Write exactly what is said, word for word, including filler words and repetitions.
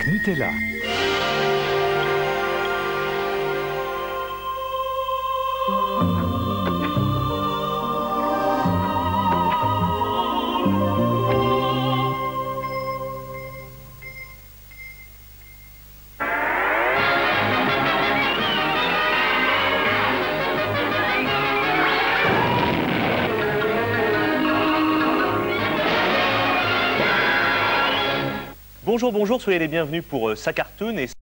Nutella. Bonjour, bonjour, soyez les bienvenus pour euh, Sacartoon. Et